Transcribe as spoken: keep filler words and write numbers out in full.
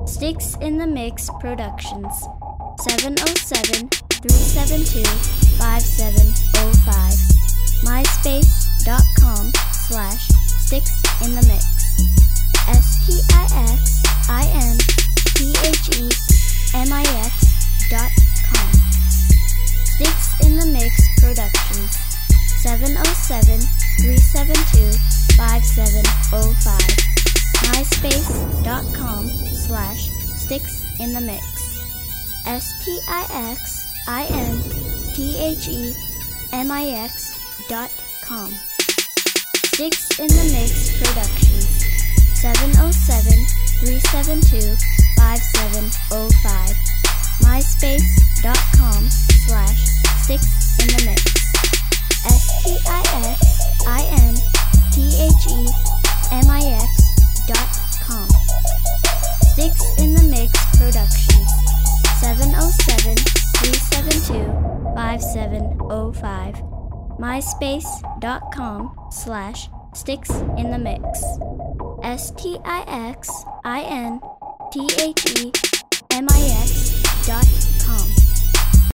Sticks in the Mix Productions. seven oh seven, three seven two, five seven oh five. MySpace.com slash Sticks in the Mix. S T I X I N T H E M I X dot com. Sticks in the Mix Productions. seven oh seven, three seven two, five seven oh five. MySpace.com slash Sticks in the Mix. S T I X I N T H E M I X dot com. Sticks in the Mix Productions. seven oh seven, three seven two, five seven oh five. MySpace.com slash Sticks in the Mix. S T I X I N T H E M I X dot com. Sticks in the Mix Productions. seven oh seven, three seven two, five seven oh five. MySpace.com slash Sticks in the Mix. S T I X I N T H E M I X dot com.